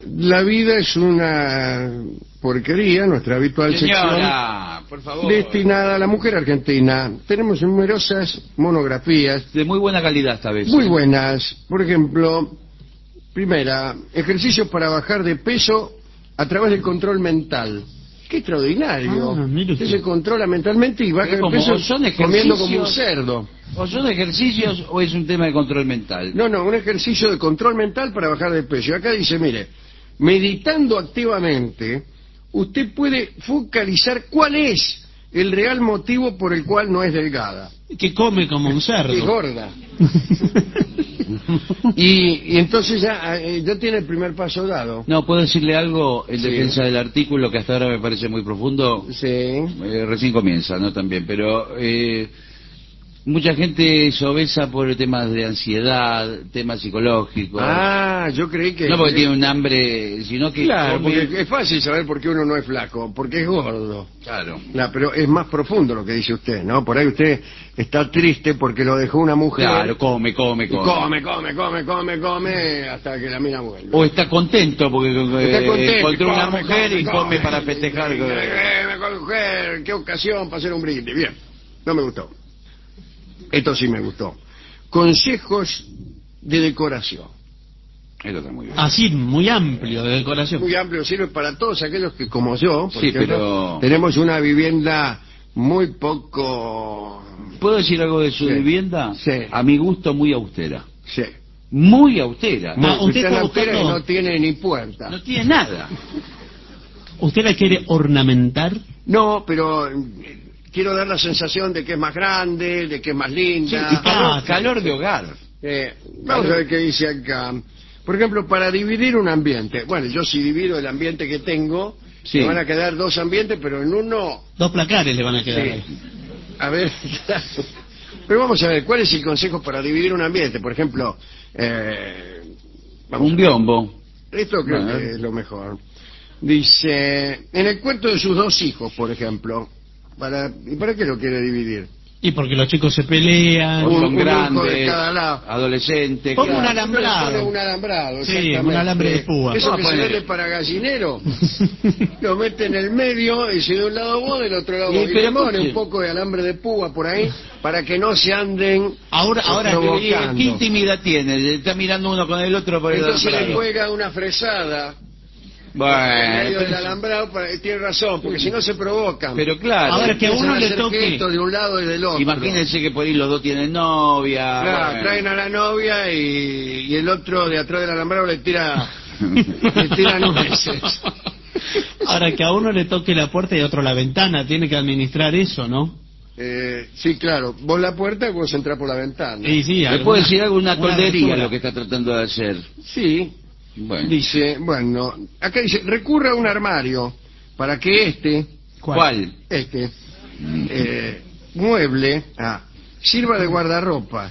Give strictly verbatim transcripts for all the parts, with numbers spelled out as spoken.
La vida es una porquería, nuestra habitual Señora, sección por favor. destinada a la mujer argentina. Tenemos numerosas monografías. De muy buena calidad esta vez. Muy buenas. Por ejemplo, primera, ejercicios para bajar de peso a través del control mental. ¡Qué extraordinario! Ah, mire usted. Usted se controla mentalmente y baja Pero de como, peso o son comiendo como un ejercicios- cerdo. ¿O son ejercicios o es un tema de control mental? No, no, un ejercicio de control mental para bajar de peso. Y acá dice, mire, meditando activamente, usted puede focalizar cuál es el real motivo por el cual no es delgada. Que come como un cerdo. Es gorda. y, y entonces ya, eh, ya tiene el primer paso dado. No, ¿puedo decirle algo en Sí. defensa del artículo que hasta ahora me parece muy profundo? Sí. Eh, recién comienza, ¿no? También, pero eh, mucha gente es obesa por temas de ansiedad, temas psicológicos. Ah, yo creí que... No porque tiene un hambre, sino que Claro, come- porque es fácil saber por qué uno no es flaco, porque es gordo. Claro. No, pero es más profundo lo que dice usted, ¿no? Por ahí usted está triste porque lo dejó una mujer. Claro, come, come, y come. come, come, come, come, come, hasta que la mina vuelve. O está contento porque eh, Está contento, encontró una come, mujer come, y come, come. para festejar. Eh, me con mujer, qué ocasión para hacer un brindis. Bien, no me gustó. Esto sí me gustó. Consejos de decoración. Eso está muy bien. Así, muy amplio de decoración. Muy amplio, sirve para todos aquellos que, como yo, por Sí, ejemplo, pero- tenemos una vivienda muy poco... ¿Puedo decir algo de su Sí. vivienda? Sí. A mi gusto, muy austera. Sí. Muy austera. Ah, Muy- usted está tan austera buscando- que no tiene ni puerta. No tiene nada. ¿Usted la quiere ornamentar? No, pero eh, quiero dar la sensación de que es más grande, de que es más Sí, linda. y calor, Ah, calor de hogar. Eh, vamos a ver qué dice acá. Por ejemplo, para dividir un ambiente. Bueno, yo si divido el ambiente que tengo, Sí. me van a quedar dos ambientes, pero en uno... Dos placares le van a quedar. Sí. A ver, pero vamos a ver, ¿cuál es el consejo para dividir un ambiente? Por ejemplo, eh, vamos Un a ver. biombo. Esto creo Bueno. que es lo mejor. Dice, en el cuento de sus dos hijos, por ejemplo, para, ¿y para qué lo quiere dividir? Y porque los chicos se pelean. O Un- son un hijo de grandes, cada lado. adolescentes. Ponga claro. un alambrado. Pone un alambrado, Sí, exactamente. un alambre de púa. Eso Vamos que a se poner- vende para gallinero, lo mete en el medio, y si de un lado vos, del otro lado Y, vos. Y pero le pone ¿por qué? un poco de alambre de púa por ahí, para que no se anden Ahora, ahora Pero- ¿Y ¿Qué provocando. intimidad tiene? Está mirando uno con el otro por el Entonces le alambrado. juega una fresada en Bueno, medio del pero- alambrado, para, tiene razón, porque si no se provocan. pero claro. Ahora que a Empiezan uno le hacer toque- gestos de un lado y del otro. Imagínense que por ahí los dos tienen novia. Claro, bueno. traen a la novia y, y el otro de atrás del alambrado le tira le tira nueces. Ahora que a uno le toque la puerta y a otro la ventana, tiene que administrar eso, ¿no? Eh, sí, claro, vos la puerta y vos entrás por la ventana. Sí, sí. ¿Le alguna- puedo decir algo? Una una toldería abertura. lo que está tratando de hacer. Sí, Bueno. dice, bueno, acá dice, recurra a un armario para que este, ¿Cuál? este, eh, mueble, ah, sirva de guardarropa.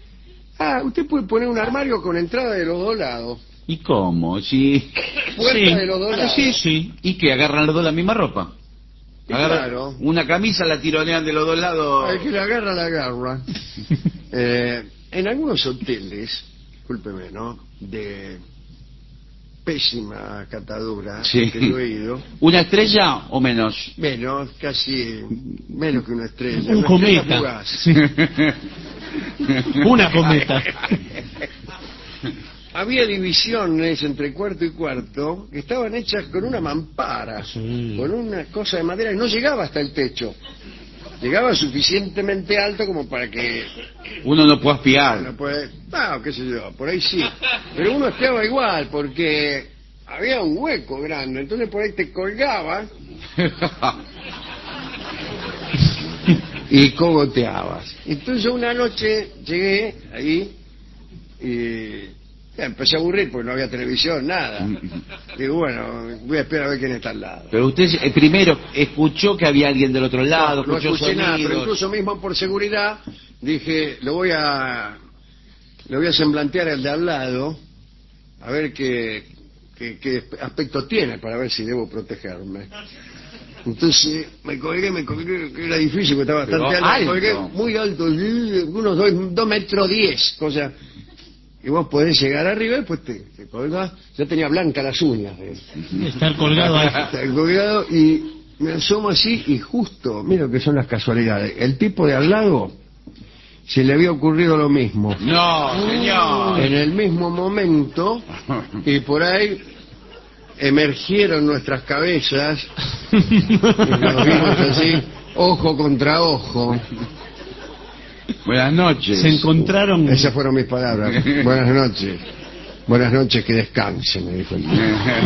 Ah, usted puede poner un armario con entrada de los dos lados. ¿Y cómo? Si... Puerta Sí. de los dos Ah, lados. sí, sí. ¿Y que agarran los dos la misma ropa? Y Agarran claro. una camisa, la tironean de los dos lados. El que la agarra, la agarra. Eh, en algunos hoteles, discúlpeme, ¿no? De pésima catadura, Sí. que yo he ido, ¿Una estrella o menos? menos, casi menos que una estrella. Un una estrella cometa. fugaz. Sí. Una cometa. Había divisiones entre cuarto y cuarto que estaban hechas con una mampara, Sí. con una cosa de madera y no llegaba hasta el techo. Llegaba suficientemente alto como para que Uno no puede uno espiar. puede, ah, qué sé yo, por ahí sí. Pero uno espiaba igual porque había un hueco grande, entonces por ahí te colgaba y cogoteabas. Entonces yo una noche llegué ahí y ya, empecé a aburrir porque no había televisión, nada. Digo, bueno, voy a esperar a ver quién está al lado. Pero usted eh, primero escuchó que había alguien del otro lado, No, no escuchó escuché nada, pero sonidos. incluso mismo por seguridad dije, lo voy a lo voy a semblantear al de al lado a ver qué, qué, qué aspecto tiene para ver si debo protegerme. Entonces me colgué, me colgué, que era difícil porque estaba Pero bastante alto, me alto. colgué muy alto, unos dos, dos metros diez, cosa y vos podés llegar arriba y después te, te colgás. Ya tenía blanca las uñas de Estar colgado ahí. estar colgado, y me asomo así y justo, mira lo que son las casualidades, el tipo de al lado se le había ocurrido lo mismo No, señor. en el mismo momento, y por ahí emergieron nuestras cabezas y nos vimos así, ojo contra ojo. Buenas noches. Se encontraron. Esas fueron mis palabras. Buenas noches. Buenas noches, que descanse, me dijo el tipo.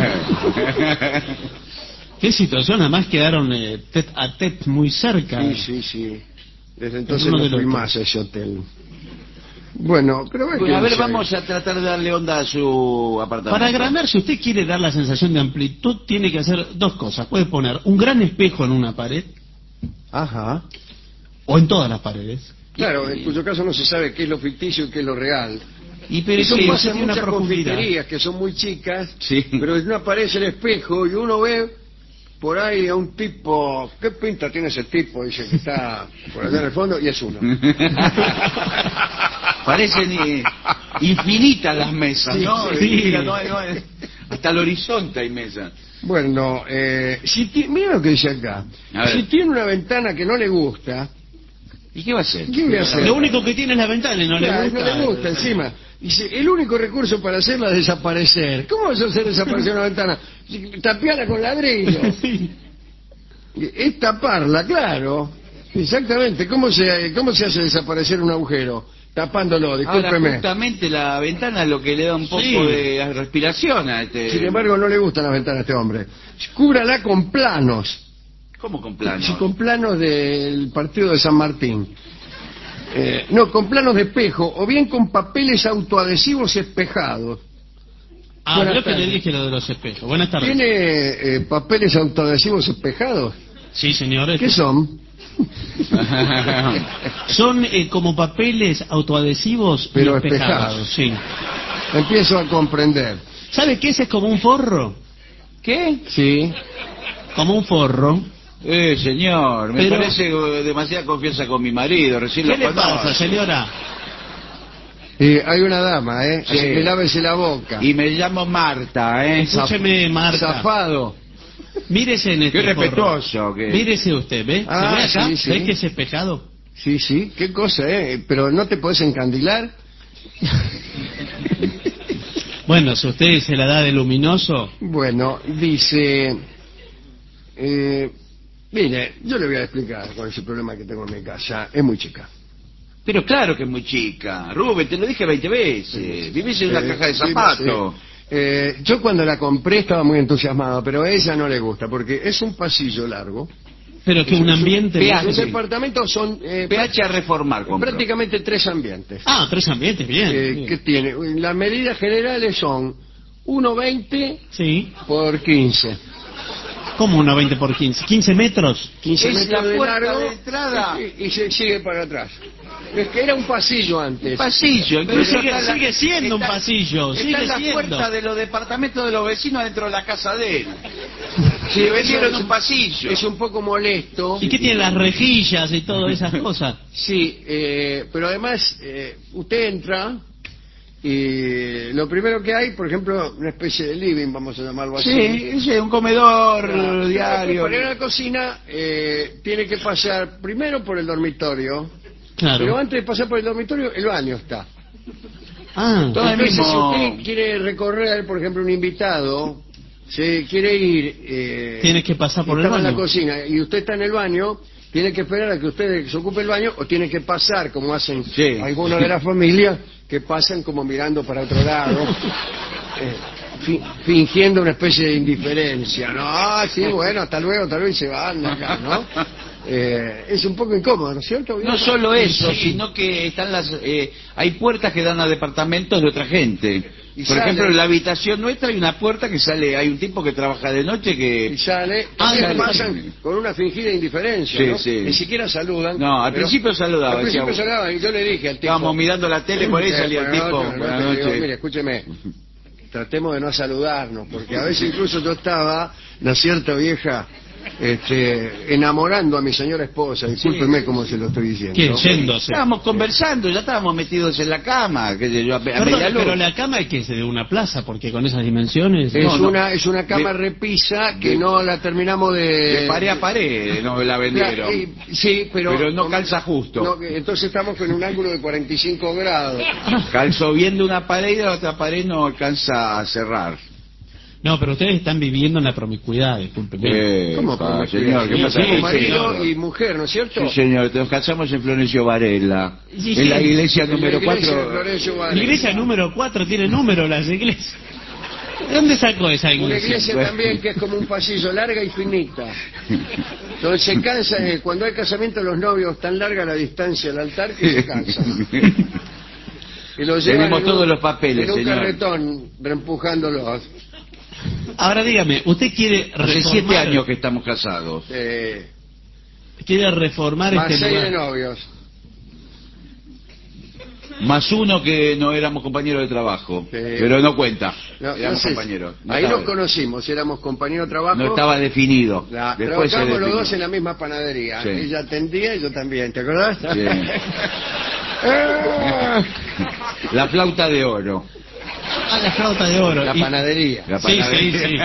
Qué situación, además quedaron eh, tete a tete muy cerca. Sí, sí, sí. Desde entonces Uno no del fui otro. más a ese hotel. Bueno, creo que... Bueno, a ver, vamos a tratar de darle onda a su apartamento. Para agrandar, si usted quiere dar la sensación de amplitud, tiene que hacer dos cosas. Puede poner un gran espejo en una pared, Ajá. o en todas las paredes. Claro, en cuyo caso no se sabe qué es lo ficticio y qué es lo real. Y pero Eso sí, pasa usted en tiene una muchas profundidad. confiterías que son muy chicas, Sí. pero no aparece el espejo y uno ve por ahí a un tipo. ¿Qué pinta tiene ese tipo? Dice que está por allá en el fondo, y es uno. Parecen eh, infinitas las mesas, ¿no? Sí. Mira, no hay- no hay- hasta el horizonte hay mesas. Bueno, eh, si ti- mira lo que dice acá. A ver. Si tiene una ventana que no le gusta, ¿Y qué va a hacer? ¿qué voy a hacer? Lo único que tiene es la ventana y no Claro, le gusta. no le gusta encima. Dice, el único recurso para hacerla es desaparecer. ¿Cómo vas a hacer desaparecer una ventana? Tapiarla con ladrillo. Sí. Es taparla, claro. Exactamente. ¿Cómo se, cómo se hace desaparecer un agujero? Tapándolo, Ahora, discúlpeme. justamente la ventana es lo que le da un poco Sí. de respiración a este... Sin embargo, no le gustan las ventanas a este hombre. Cúbrala con planos. ¿Cómo con plano? Sí, con planos del partido de San Martín. Eh, no, con planos de espejo, o bien con papeles autoadhesivos espejados. Ah, Buenas creo que le tardes. dije lo de los espejos. Buenas tardes. ¿Tiene eh, papeles autoadhesivos espejados? Sí, señores. ¿Qué son? Son eh, como papeles autoadhesivos Pero y espejados. espejados. Sí. Empiezo a comprender. ¿Sabe qué? Ese es como un forro. ¿Qué? Sí. Como un forro. Eh, señor, me Pero- parece eh, demasiada confianza con mi marido, recién ¿Qué lo le conozco. pasa, señora? Eh, hay una dama, ¿eh? Sí. Así que lávese la boca. Y me llamo Marta, ¿eh? Escúcheme, Marta. Zafado. Mírese en este Qué forro. respetuoso que- Mírese usted, ¿ve? Ah, ¿Se ve acá? sí, sí. ¿Ve que es espejado? Sí, sí. Qué cosa, ¿eh? Pero no te podés encandilar. Bueno, si usted se la da de luminoso... Bueno, dice... Eh, mire, yo le voy a explicar cuál es el problema que tengo en mi casa. Es muy chica. Pero claro que es muy chica. Rubén, te lo dije veinte veces. Vivís en una Eh, caja de sí, zapatos. sí. Eh, yo cuando la compré estaba muy entusiasmado, pero a ella no le gusta, porque es un pasillo largo. Pero que un ambiente... Ph, Los sí. departamentos son eh, pH a reformar, compro. prácticamente tres ambientes. Ah, tres ambientes, bien. Eh, bien. que tiene. Las medidas generales son uno veinte Sí. por quince. ¿Cómo una veinte por quince? ¿quince metros? quince Es metros la de puerta largo de entrada. y, y se sigue para atrás. Es que era un pasillo antes. Pasillo. Pero incluso sigue, está la- sigue siendo un está- pasillo, Está sigue en la siendo. puerta de los departamentos de los vecinos dentro de la casa de él. Se vendieron un pasillo. Es un poco molesto. ¿Y qué tiene las rejillas y todas esas cosas? Sí, eh, pero además eh, usted entra y lo primero que hay, por ejemplo, una especie de living, vamos a llamarlo así. Sí, es un comedor Claro. diario. Para ir a la cocina eh, tiene que pasar primero por el dormitorio, pero Claro. antes de pasar por el dormitorio el baño está. Ah, Todo el Entonces, mismo- si usted quiere recorrer, por ejemplo, un invitado, se quiere ir... Eh, Tiene que pasar por el estaba en la baño. cocina y usted está en el baño, tiene que esperar a que usted se ocupe el baño o tiene que pasar, como hacen Sí. algunos de la familia, que pasan como mirando para otro lado, eh, fi- fingiendo una especie de indiferencia. No, sí, bueno, hasta luego, hasta luego, y se van de acá, ¿no? Eh, es un poco incómodo, ¿no es cierto? No solo eso, Sí. sino que están las, eh, hay puertas que dan a departamentos de otra gente. Y Por sale. ejemplo, en la habitación nuestra hay una puerta que sale, hay un tipo que trabaja de noche Y que... sale, Ah, también sale. pasan con una fingida indiferencia, Sí, ¿no? sí. Ni siquiera saludan. No, al pero- principio saludaba, Al principio decía, saludaban y yo le dije al tipo... Estábamos mirando la tele, por ahí Eh, salía el buenas tipo. noches, Buenas buenas noches. noches. Digo, mire, escúcheme, tratemos de no saludarnos, porque a veces incluso yo estaba, ¿no es cierto, vieja? este, enamorando a mi señora esposa, discúlpeme Sí. como se lo estoy diciendo. ¿Qué? Yéndose. Estábamos conversando, ya estábamos metidos en la cama, qué sé yo, a, a Perdón, media luz. pero la cama es que es de una plaza, porque con esas dimensiones... Es No, no. una es una cama De- repisa que de- no la terminamos de... De pared a pared no la vendieron. La- y- sí, pero... Pero no calza justo. no, que- entonces estamos con un ángulo de cuarenta y cinco grados. Calzó bien de una pared y de la otra pared no alcanza a cerrar. No, pero ustedes están viviendo en la promiscuidad, discúlpeme. Eh, ¿Cómo pa, por señor? ¿Qué Sí, pasa? sí, Como sí, marido señor. y mujer, ¿no es cierto? Sí, señor, nos casamos en Florencio Varela, Sí, en la sí. iglesia En la número iglesia de cuatro. Florencio La Varela. iglesia número cuatro tiene número, las iglesias. ¿De dónde sacó esa Una iglesia? iglesia también que es como un pasillo, larga y finita. Entonces se cansa, eh, cuando hay casamiento los novios, tan larga la distancia al altar que se cansan. Y los llevan Tenemos en un- todos los papeles, en un señor. carretón, reempujándolos. Ahora dígame, ¿usted quiere Hace reformar, siete años que estamos casados. Eh, quiere reformar más este seis de lugar? novios. Más uno que no éramos compañeros de trabajo. Sí. Pero no cuenta. No, no éramos sé, compañeros. No ahí estaba- nos conocimos, éramos compañeros de trabajo. No estaba definido. La- Después se trabajamos los definió. dos en la misma panadería. Sí. Ella atendía y yo también, ¿te acordás? Sí. Ah, La flauta de oro. Ah, la flauta de oro. la Y- panadería. La Sí, panadería. sí, sí.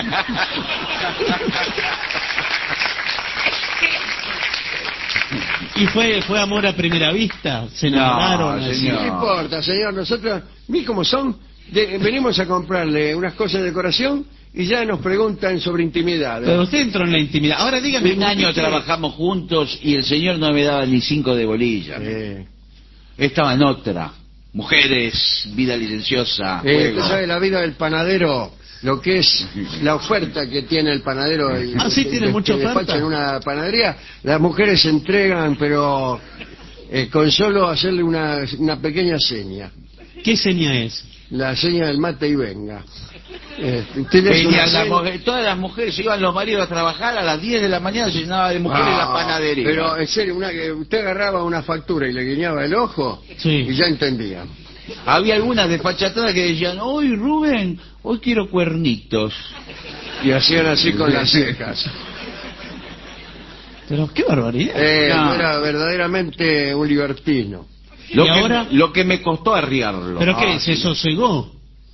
¿Y fue fue amor a primera vista? ¿Se No, enamoraron? así? señor. No importa, señor, nosotros, ni como son, de- venimos a comprarle unas cosas de decoración y ya nos preguntan sobre intimidad. Pero usted entró en la intimidad. Ahora dígame... Un año ¿usted qué- trabajamos juntos y el señor no me daba ni cinco de bolilla. Eh, Estaba en otra. Mujeres, vida licenciosa. eh, juego. usted sabe la vida del panadero, lo que es la oferta que tiene el panadero. Y, Ah, sí, tiene que- mucha que oferta. despacha en una panadería. Las mujeres se entregan, pero eh, con solo hacerle una, una pequeña seña. ¿Qué seña es? La seña del mate y venga. Eh, usted le hace una Venían las seña- mujeres- todas las mujeres, iban los maridos a trabajar a las diez de la mañana, se llenaba de mujeres la Ah, panadería. Pero en serio, una, que usted agarraba una factura y le guiñaba el ojo Sí. y ya entendía. Había algunas desfachatadas que decían, hoy Rubén, hoy quiero cuernitos. Y hacían así con las cejas. Pero qué barbaridad. Eh, No. Era verdaderamente un libertino. Lo, ¿Y que, ahora? lo que me costó arriarlo. ¿Pero qué? Ah, ¿Se sosegó?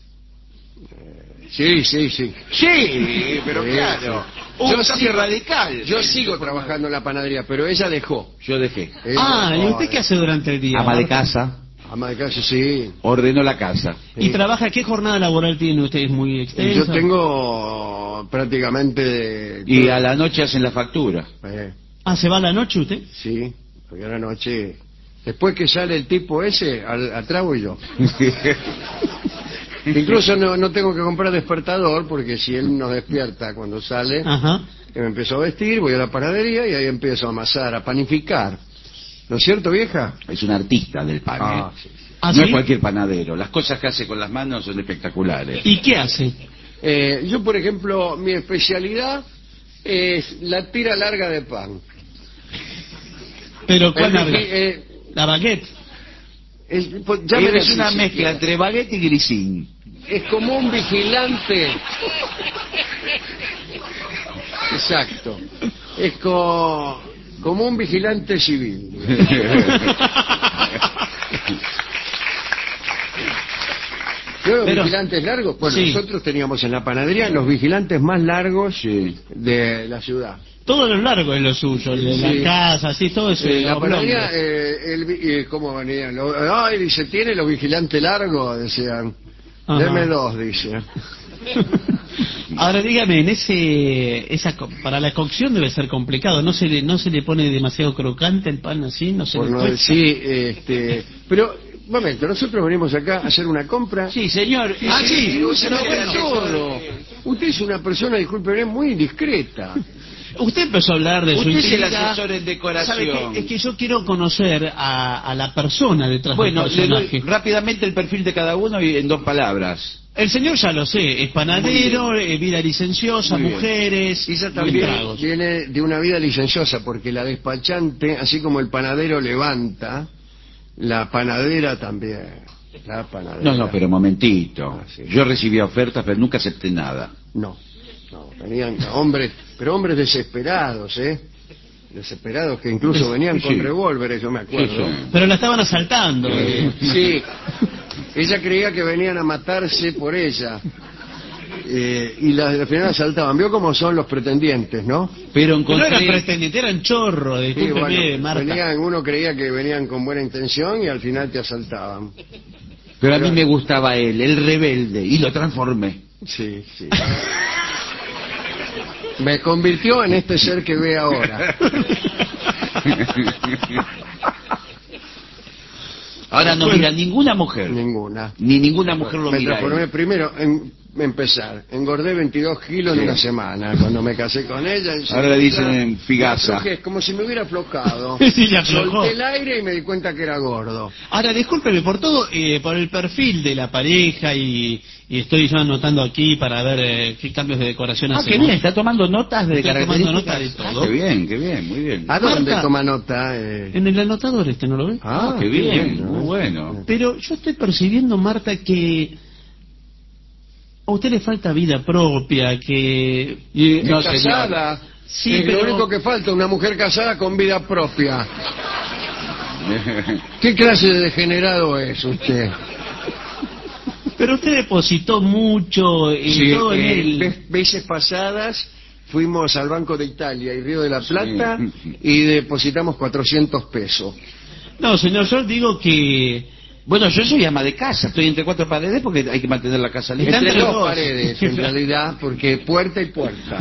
Sí, sí, sí. Sí, pero Sí, claro. sí. Un Yo cambio sigo- radical. Yo sigo trabajando en la panadería, pero ella dejó. Yo dejé. Ella Ah, ¿y dejó, usted qué hace durante el día? Ama de casa, Ama de casa, sí. ordenó la casa. ¿Y trabaja? ¿Qué jornada laboral tiene usted? ¿Es muy extensa? Yo tengo prácticamente... Y a la noche hacen la factura. Eh, Ah, ¿se va a la noche usted? sí, porque a la noche... Después que sale el tipo ese, al, atrás voy yo. Incluso no, no tengo que comprar despertador, porque si él nos despierta cuando sale, Ajá. que me empiezo a vestir, voy a la panadería y ahí empiezo a amasar, a panificar. ¿No es cierto, vieja? Es un artista del pan. Ah, ¿eh? sí. ¿Ah, no sí? es cualquier panadero. Las cosas que hace con las manos son espectaculares. ¿Y qué hace? Eh, yo, por ejemplo, mi especialidad es la tira larga de pan. ¿Pero cuál El larga? vigi- eh, La baguette. es, pues, llámele Es así, una si mezcla quiere. entre baguette y grisín. Es como un vigilante. Exacto. Es co- como un vigilante civil. ¿Yo los Pero- vigilantes largos? Bueno, Sí. nosotros teníamos en la panadería los vigilantes más largos Sí. de la ciudad. Todo lo largo es lo suyo, el de Sí. la casa, así, todo eso. Eh, la oblongo. panadería, eh, el vi- eh, ¿cómo venían? Lo- Ay, dice, ¿tiene los vigilantes largos? Decían. Ajá. Deme dos, dice. Ahora dígame, en ese, esa, co- para la cocción debe ser complicado, ¿no se le, no se le pone demasiado crocante el pan así? ¿No se Por le no cuesta? decir, este... Pero, un momento, nosotros venimos acá a hacer una compra. Sí, señor. Ah, Eh, sí, eh, usted no usted ve era todo. asesor. Usted es una persona, discúlpeme, muy indiscreta. Usted empezó a hablar de su Usted es el intimidad. asesor en decoración. ¿Sabe qué? Es que yo quiero conocer a, a la persona detrás Bueno, del le doy personaje. rápidamente el perfil de cada uno y en dos palabras. El señor ya lo sé, es panadero, eh, vida licenciosa, Muy bien. mujeres, Ella buen también tragos. viene de una vida licenciosa, porque la despachante, así como el panadero levanta, la panadera también. La panadera. No, no, pero momentito. Ah, sí. Yo recibí ofertas, pero nunca acepté nada. No. No, venían hombres, pero hombres desesperados, ¿eh? Desesperados que incluso venían con Sí. revólveres, yo me acuerdo. Sí, sí. Pero la estaban asaltando. eh. Sí, ella creía que venían a matarse por ella. Eh, y la- al final asaltaban. Vio cómo son los pretendientes, ¿no? Pero No eran encontré... pretendientes, eran chorros, Sí, discúlpeme, bueno, Marta. venían, uno creía que venían con buena intención y al final te asaltaban. Pero a mí me gustaba él, el rebelde, y lo transformé. Sí, sí. Me convirtió en este ser que ve ahora. Ahora no mira ninguna mujer, Ninguna. ni ninguna mujer lo Me mira. a transformé él. primero en empezar. Engordé veintidós kilos Sí. en una semana cuando me casé con ella. Ahora le dicen figaza. Es como si me hubiera aflojado. Sí, le aflojó. Solté el aire y me di cuenta que era gordo. Ahora, discúlpeme, por todo, eh, por el perfil de la pareja y, y estoy yo anotando aquí para ver eh, qué cambios de decoración Ah, hacemos. qué bien, está tomando notas de Estoy características. tomando nota de todo. Ah, qué bien, qué bien, muy bien. ¿A dónde Marta. toma nota? Eh? En el anotador este, ¿no lo ve? Ah, qué bien, ¿no? muy bueno. Pero yo estoy percibiendo, Marta, que a usted le falta vida propia, que... Y, Es no, casada. Sí, es pero- lo único que falta, una mujer casada con vida propia. ¿Qué clase de degenerado es usted? Pero usted depositó mucho y Sí, todo en eh, él. ve- veces pasadas fuimos al Banco de Italia y Río de la Plata Sí. y depositamos cuatrocientos pesos. No, señor, yo digo que... Bueno, yo soy ama de casa, estoy entre cuatro paredes porque hay que mantener la casa limpia. Está Entre entre dos dos. paredes, en realidad, porque puerta y puerta.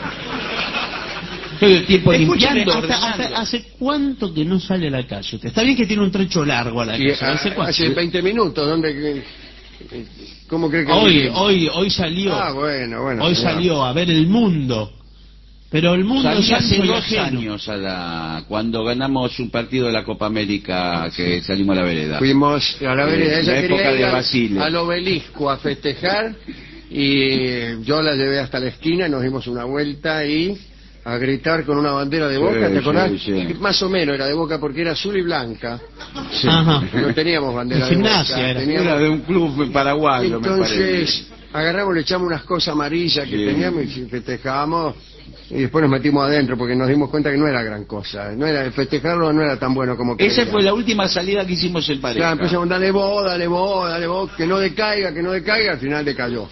Todo el tiempo Escúcheme, limpiando, hasta, ordenando. hasta- ¿hace cuánto que no sale a la calle usted? Está bien que tiene un trecho largo a la Y, casa. ¿Hace ah, cuánto? hace veinte minutos, ¿dónde? ¿Cómo cree que Hoy, vive? hoy, hoy salió. Ah, bueno, bueno. hoy señor. salió a ver el mundo. Pero el mundo Salí es hace ancho y dos ajeno. años a la, cuando ganamos un partido de la Copa América que salimos a la vereda. Fuimos a la vereda. Eh, Ella la quería época ir de al- Basile. al obelisco a festejar y yo la llevé hasta la esquina, nos dimos una vuelta y a gritar con una bandera de Sí, Boca, ¿te acordás? sí, sí. Más o menos era de Boca porque era azul y blanca. Sí. Ajá. No teníamos bandera De de gimnasia Boca. era. teníamos- Era de un club paraguayo, me parece. Entonces agarramos, le echamos unas cosas amarillas que Sí. teníamos y festejábamos y después nos metimos adentro porque nos dimos cuenta que no era gran cosa. No era, festejarlo no era tan bueno como Esa creíamos. fue la última salida que hicimos en pareja. Claro, empezamos, dale vos, dale vos, dale vos, que no decaiga, que no decaiga, al final decayó.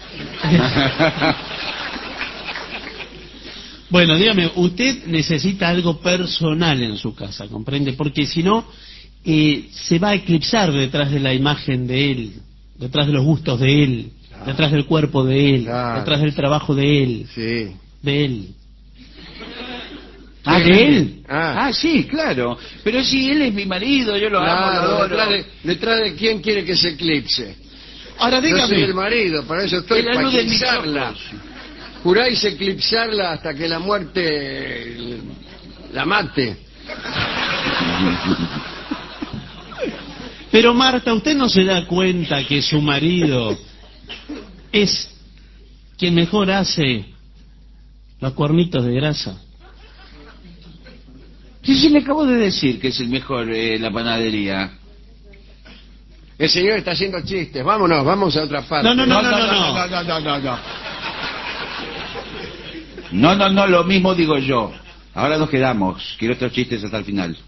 Bueno, dígame, usted necesita algo personal en su casa, ¿comprende? Porque si no, eh, se va a eclipsar detrás de la imagen de él, detrás de los gustos de él, Claro. detrás del cuerpo de él, Claro. detrás del trabajo de él, Sí. de él. ¿Ah, de él? Ah. Ah, sí, claro. Pero si él es mi marido, yo lo amo, lo Claro, adoro. detrás de, detrás de quién quiere que se eclipse. Ahora Yo soy el dígame, marido, para eso estoy, Es la para luz de mis eclipsarla. ojos. Juráis eclipsarla hasta que la muerte la mate. pero Marta, ¿usted no se da cuenta que su marido es quien mejor hace los cuernitos de grasa? Sí, sí, le acabo de decir que es el mejor eh, la panadería. El señor está haciendo chistes. Vámonos, vamos a otra parte. No, no, no, no, no, no. no, no, no, no, no. No, no, no, lo mismo digo yo. Ahora nos quedamos. Quiero estos chistes hasta el final.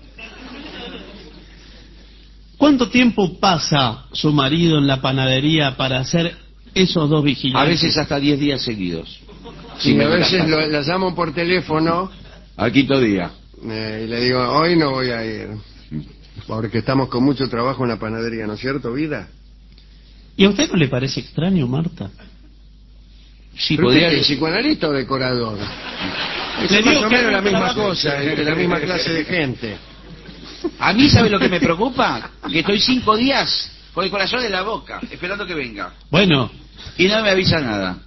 ¿Cuánto tiempo pasa su marido en la panadería para hacer esos dos A vigilantes? veces hasta diez días seguidos. Sí, me a veces relajas. lo, la llamo por teléfono Al quinto día. eh, y le digo, hoy no voy a ir. Porque estamos con mucho trabajo en la panadería, ¿no es cierto, vida? ¿Y a usted no le parece extraño, Marta? Sí, ¿Pero podría... usted qué, psicoanalista o decorador? Es Le más digo o que menos es la un misma trabajo. cosa, es de la misma clase de gente. A mí, ¿sabe lo que me preocupa? Que estoy cinco días con el corazón en la boca, esperando que venga. Bueno, Y no me avisa nada.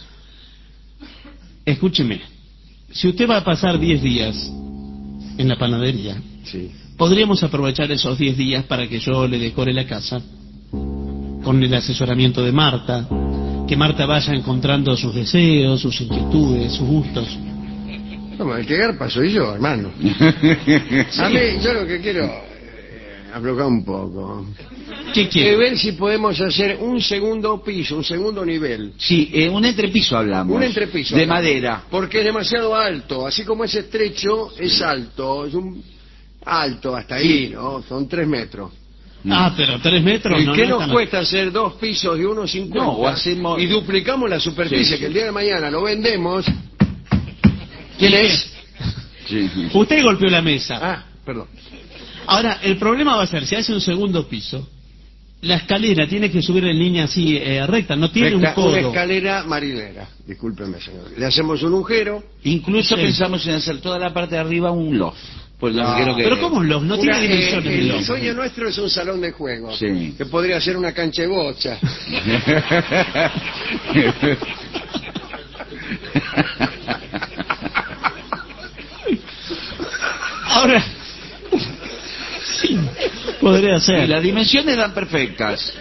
escúcheme. Si usted va a pasar diez días en la panadería, Sí. podríamos aprovechar esos diez días para que yo le decore la casa con el asesoramiento de Marta, que Marta vaya encontrando sus deseos, sus inquietudes, sus gustos. No, el que garpa soy yo, hermano. A mí, yo lo que quiero, eh, aflojar un poco. ¿Qué Eh, quiere? ver si podemos hacer un segundo piso, un segundo nivel. Sí, eh, un entrepiso hablamos. Un entrepiso. De madera. Porque es demasiado alto. Así como es estrecho, es alto. Es un alto hasta ahí, ¿no? Son tres metros. Ah, pero tres metros ¿Y no, qué no nos está cuesta hacer dos pisos de uno cincuenta? No, o hacemos- Y duplicamos la superficie, Sí, sí. que el día de mañana lo vendemos. ¿Quién mal. es? Sí. Usted golpeó la mesa. Ah, perdón. Ahora, el problema va a ser, si hace un segundo piso, la escalera tiene que subir en línea así eh, recta, no tiene Recta- un Una codo. escalera marinera. Discúlpeme, señor. Le hacemos un agujero. Incluso Sí. pensamos en hacer toda la parte de arriba un loft. Pues lo No. que quiero que... Pero ¿cómo los? No Una- tiene eh, dimensiones el el loft. sueño nuestro es un salón de juego. Sí. Que podría ser una cancha de bocha. Ahora, sí, podría Y ser. las dimensiones dan perfectas.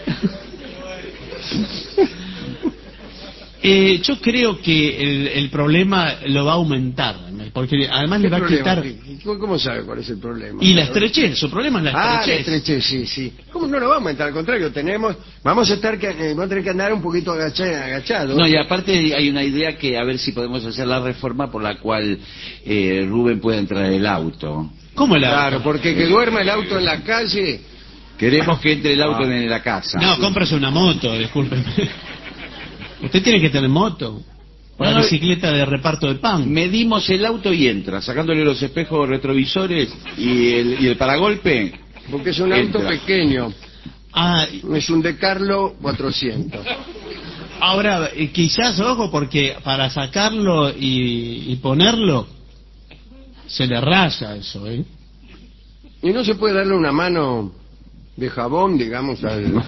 Eh, yo creo que el, el problema lo va a aumentar, porque además le ¿Qué va a problema? quitar... ¿Y ¿Cómo sabe cuál es el problema? Y la estrechez, su problema es la Ah, la estrechez. estrechez, sí, sí. ¿Cómo no lo va a aumentar? Al contrario, tenemos, vamos a estar, que- eh, vamos a tener que andar un poquito agacha- agachados. No, y aparte hay una idea que a ver si podemos hacer la reforma por la cual eh, Rubén pueda entrar en el auto. ¿Cómo el auto? Claro, porque que duerma el auto en la calle. Queremos que entre el auto Ah. en la casa. No, cómprese una moto, discúlpeme. Usted tiene que tener moto. Una No, no, bicicleta de reparto de pan. Medimos el auto y entra, sacándole los espejos retrovisores y el, y el paragolpe. Porque es un auto Entra. pequeño. Ah, Es un Decarlo cuatrocientos. ahora, eh, quizás, ojo, porque para sacarlo y, y ponerlo, se le raya eso, ¿eh? Y no se puede darle una mano de jabón, digamos, al...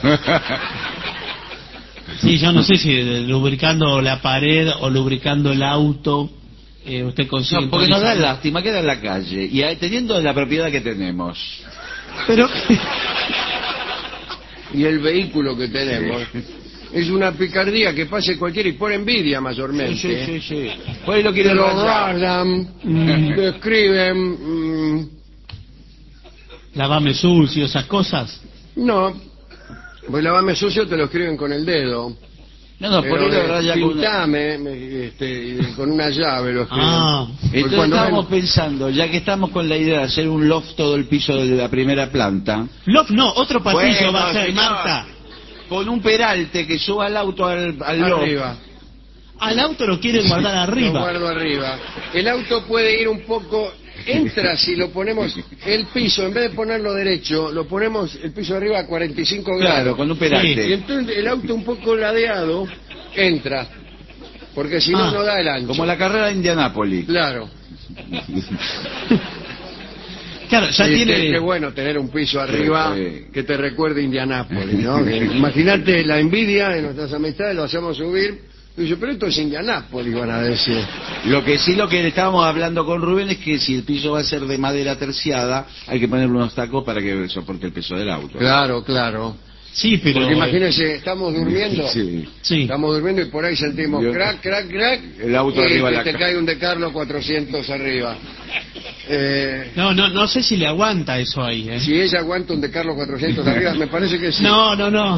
Sí, yo no sé si eh, lubricando la pared o lubricando el auto, eh, usted consigue... No, porque nos da actualizar. lástima, queda en la calle. Y ahí, teniendo la propiedad que tenemos. Pero... y el vehículo que tenemos. Es una picardía que pase cualquiera y por envidia mayormente. Sí, sí, sí, sí. Por ahí lo quiere Que lo rayar. rayan, mm, lo escriben. mm, Lavame sucio, esas cosas. no, pues lavame sucio te lo escriben con el dedo. No, no, por Pero, ahí lo eh, raya con una... pintame, me- este, y con una llave lo escriben. Ah, Porque Entonces cuando estábamos ven- pensando, ya que estamos con la idea de hacer un loft todo el piso de la primera planta, Lof, no, otro pasillo Bueno, va a ser, señor. Marta. con un peralte que suba el auto al, al loft. arriba. Al auto lo quieren guardar Lo arriba. guardo arriba. El auto puede ir un poco, entra si lo ponemos, el piso, en vez de ponerlo derecho, lo ponemos el piso de arriba a cuarenta y cinco Claro, grados. con un Y peralte. entonces el auto un poco ladeado entra, porque si no, Ah, no da el ancho. Como la carrera de Indianápolis. Claro. Claro, ya Sí, tiene... qué, qué bueno tener un piso arriba sí. que te recuerde Indianápolis, ¿no? Que imagínate la envidia de nuestras amistades, lo hacemos subir. Y dice, pero esto es Indianápolis, van a decir. Lo que sí, lo que estábamos hablando con Rubén es que si el piso va a ser de madera terciada, hay que ponerle unos tacos para que soporte el peso del auto. Claro, claro. Sí, pero... Porque imagínense, estamos durmiendo. Sí. Sí. Estamos durmiendo y por ahí sentimos Yo- crack, crack, crack. El auto y arriba de te, la te ca- cae un Decarlo cuatrocientos arriba. Eh, No, no, no sé si le aguanta eso ahí, ¿eh? si ella aguanta un Decarlo cuatrocientos arriba, me parece que sí. No, no, no.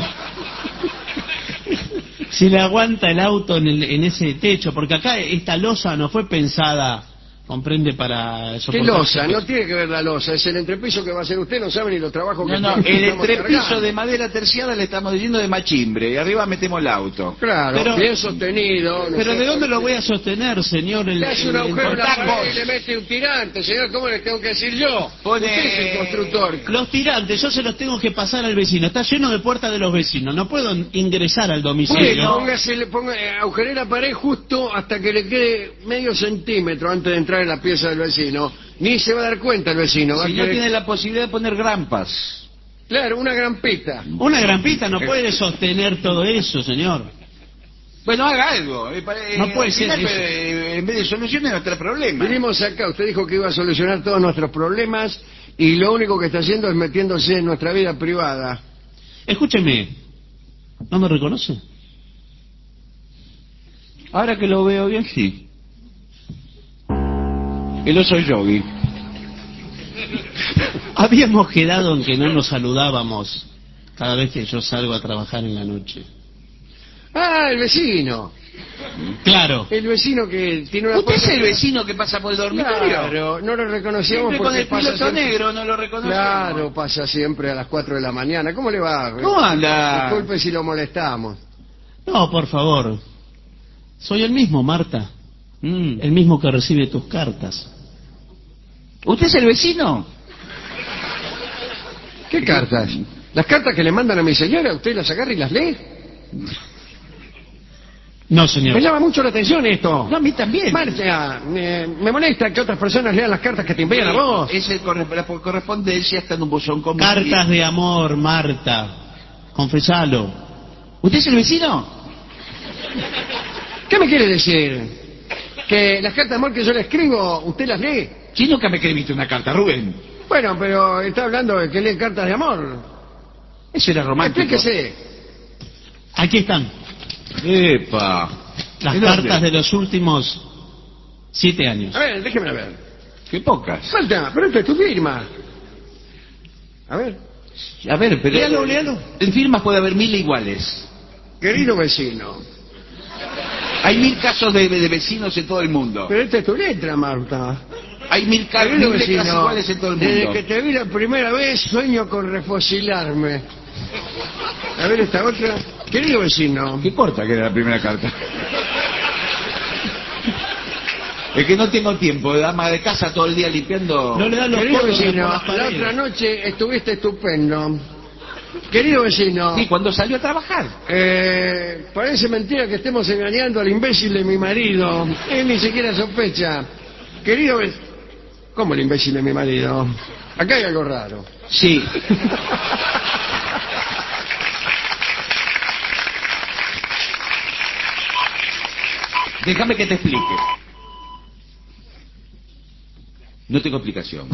Si le aguanta el auto en, el- en ese techo, porque acá esta losa no fue pensada, comprende, para ¿Qué soportar... losa? No tiene que ver la losa, es el entrepiso que va a hacer usted, no sabe ni los trabajos No, que no, que el estamos entrepiso cargando. de madera terciada le estamos diciendo de machimbre y arriba metemos el auto. Claro, Pero- bien sostenido. ¿no Pero sé ¿de dónde por lo qué. voy a sostener, señor? El, Le hace un el- agujero en la el- pared y le mete un tirante, señor, ¿cómo le tengo que decir yo? Pone- Usted es el constructor. Los tirantes, yo se los tengo que pasar al vecino. Está lleno de puertas de los vecinos. No puedo ingresar al Bueno, domicilio. póngase, le ponga, eh, agujeré la pared justo hasta que le quede medio centímetro antes de entrar en la pieza del vecino. Ni se va a dar cuenta el vecino. Va Si a no querer- tiene la posibilidad de poner grampas. Claro, una gran pista. Una grampita no puede sostener todo eso, señor. Bueno, haga algo. eh, para- eh, No puede al ser final, eso. eh, en vez de soluciones, nuestro problema. Vinimos acá, usted dijo que iba a solucionar todos nuestros problemas y lo único que está haciendo es metiéndose en nuestra vida privada. Escúcheme. ¿No me reconoce? Ahora que lo veo bien, sí. El oso yogi. Habíamos quedado en que no nos saludábamos cada vez que yo salgo a trabajar en la noche. Ah, el vecino. Claro. El vecino que tiene una... ¿Usted es el vecino que pasa por el dormitorio? Claro, no lo reconocíamos Siempre con porque el pasa piloto siempre... negro, no lo reconocemos. Claro, pasa siempre a las cuatro de la mañana. ¿Cómo le va? ¿Cómo anda? Disculpe si lo molestamos. No, por favor. Soy el mismo, Marta. Mm. El mismo que recibe tus cartas. ¿Usted es el vecino? ¿Qué cartas? ¿Las cartas que le mandan a mi señora? ¿Usted las agarra y las lee? No, señor. Me llama mucho la atención esto. No, a mí también. Marta, me, me molesta que otras personas lean las cartas que te envían a vos. Es el corre- la correspondencia está en un buzón común. Cartas de amor, Marta. Confesalo. ¿Usted es el vecino? ¿Qué me quiere decir? ¿Que las cartas de amor que yo le escribo, usted las lee? Si nunca me escribiste una carta, Rubén. Bueno, pero está hablando de que lee cartas de amor. Eso era romántico. Explíquese. Aquí están. Epa. Las ¿De cartas dónde? de los últimos siete años. A ver, déjeme ver. Qué pocas. Falta, pero esta es tu firma. A ver. A ver, pero... Léalo, léalo. En firmas puede haber mil iguales. Querido vecino. Hay mil casos de, de vecinos en todo el mundo. Pero esta es tu letra, Marta. Hay mil, ca- Querido mil letras vecino, iguales en todo el desde mundo. que te vi la primera vez sueño con refocilarme. A ver esta otra. Querido vecino. Qué corta que era la primera carta. Es que no tengo tiempo, de ama de casa todo el día limpiando. No le dan los Querido codos por vecino, las la paredes. otra noche estuviste estupendo. Querido vecino, Sí, cuando salió a trabajar. eh, parece mentira que estemos engañando al imbécil de mi marido. Él ni siquiera sospecha. Querido vecino... ¿Cómo el imbécil de mi marido? Acá hay algo raro. Sí. Déjame que te explique. No tengo explicación.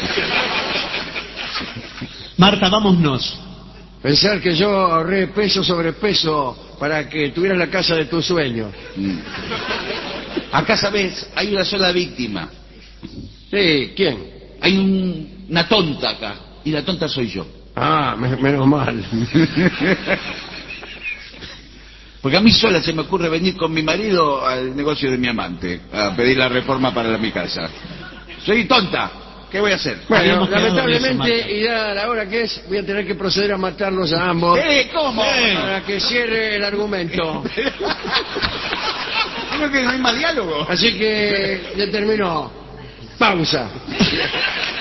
Marta, vámonos. Pensar que yo ahorré peso sobre peso para que tuvieras la casa de tus sueños. Mm. Acá, sabes, hay una sola víctima. Sí, ¿quién? Hay un- una tonta acá. Y la tonta soy yo. Ah, me- menos mal. Porque a mí sola se me ocurre venir con mi marido al negocio de mi amante, a pedir la reforma para mi casa. Soy tonta. ¿Qué voy a hacer? Bueno, Habíamos quedado en eso, lamentablemente, Marta. y dada la hora que es, voy a tener que proceder a matarlos a ambos ¡Eh, cómo! para que cierre el argumento. Creo que no hay más diálogo. Así que ya terminó. Pausa.